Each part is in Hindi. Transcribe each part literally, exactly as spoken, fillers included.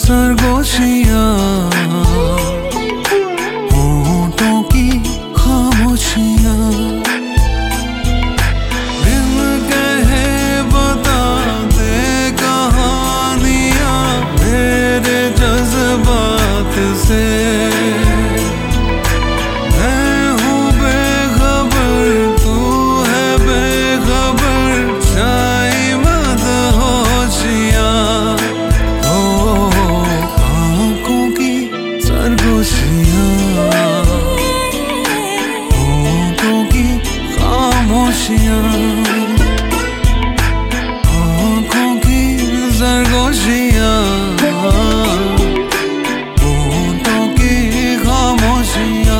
सरगोशियां, होठों की खामोशियां, बिन कहे बता दे कहानियां मेरे जज्बात से। मैं हूँ बेखबर, तू है बेखबर, छाई मदहोशियां, सरगोशियां, होठों की खामोशियां, आँखों की सरगोशियां, होठों की खामोशियां।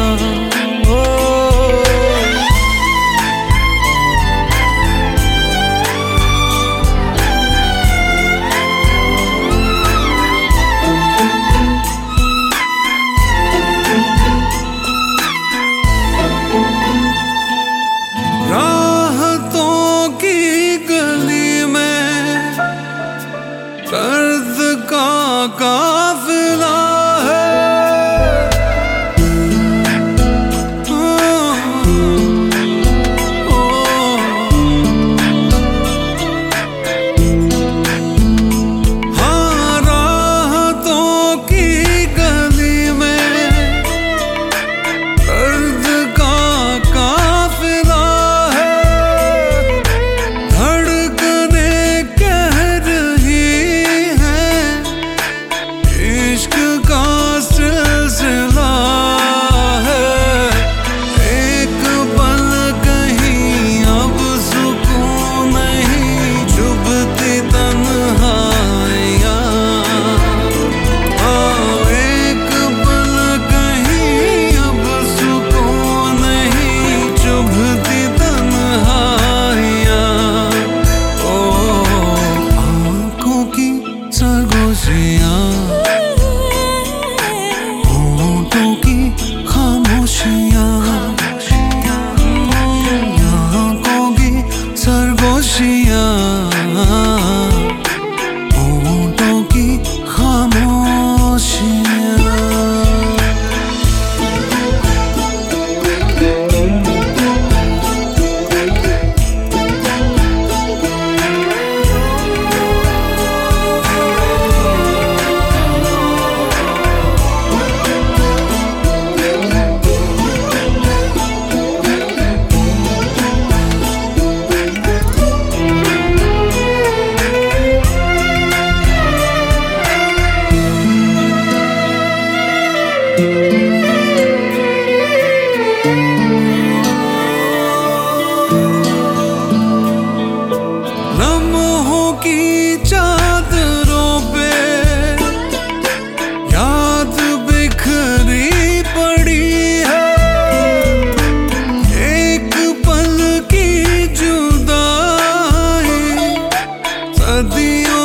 दर्द का काफिला है, हाँ राहतों की गली में दर्द का काफिला है, धड़कने कह रही इश्क का सिलसिला है। एक पल कहीं अब सुकून नहीं, चुभती तन्हाइयाँ, हाँ एक पल कहीं अब सुकून नहीं, चुभती तन्हाइयाँ। ओ आँखों की सरगोशियां, होठों की खामोशियां, आँखों की सरगोशियां, होठों की खामोशियां। लम्हों की चादरों पे याद बिखरी पड़ी है, एक पल की जुदाई सदियों